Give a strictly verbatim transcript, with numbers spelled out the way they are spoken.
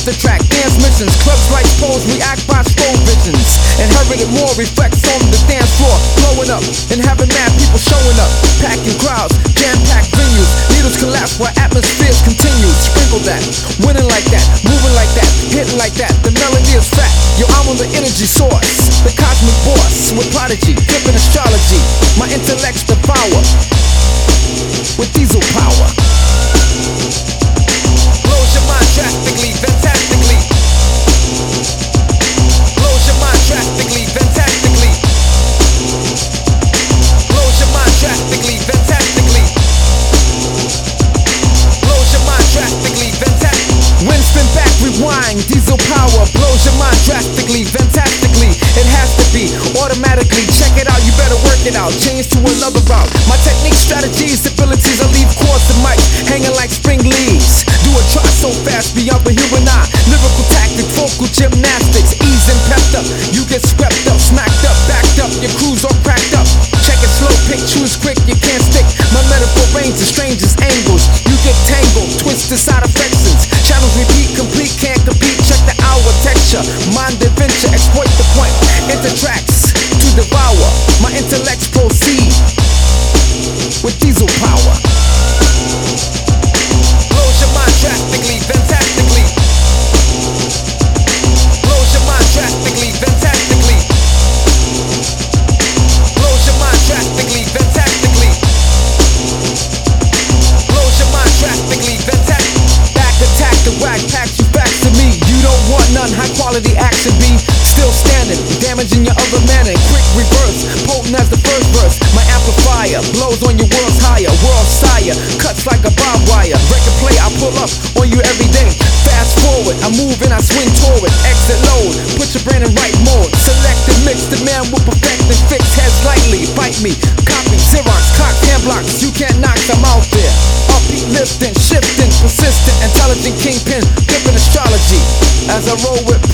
the track, dance missions. Clubs like pose, react by slow visions. Inherited more reflects on the dance floor. Blowing up and having mad people showing up. Packing crowds, jam-packed venues. Needles collapse while atmospheres continue. Sprinkle that, winning like that, moving like that, hitting like that. The melody is fat. Yo, I'm on the energy source. The cosmic boss with prodigy, flipping astrology. My intellect's the power with diesel power. Blows your mind drastically, fantastically. Blows your mind drastically, fantastically. Blows your mind drastically, fantastically. Blows your mind drastically, fantastically. Wind spin back, rewind, diesel power. Blows your mind drastically, fantastically. It has to be automatically. Check it out, you better work it out. Change to another route. My technique, strategies, abilities, I leave chords and mics hanging like spring leaves. Do a try so fast, beyond the human eye. Lyrical tactic, vocal gymnastics, ease and pepped up. You get swept up, smacked up, backed up. Your crew's all cracked up. Check it slow, pick, choose quick, you can't stick. My metaphor range the strangest angles. You get tangled, twisted side affections. Channels repeat, complete, can't compete. Check the hour texture, mind adventure, exploit the point. Enter tracks to devour. My intellects proceed with diesel power. Blows your mind drastically, fantastically. Blows your mind drastically, fantastically. Blows your mind drastically, fantastically. Blows your mind drastically, fantastically. Back attack the whack, pack you back to me. You don't want none, high quality action be still standing, damaging your other manner. Quick reverse, potent as the first verse. My amplifier blows on your world's higher. World sire, cuts like a barbed wire. Record play, I pull up on you every day. Fast forward, I move and I swing toward. Exit load, put your brain in right mode. Select and mix, the man will perfect and fix. Heads lightly, bite me, copy, Xerox, cock, hand blocks. You can't knock, I'm out there. Upbeat, lifting, shifting, persistent, intelligent kingpin, flipping astrology. As I roll with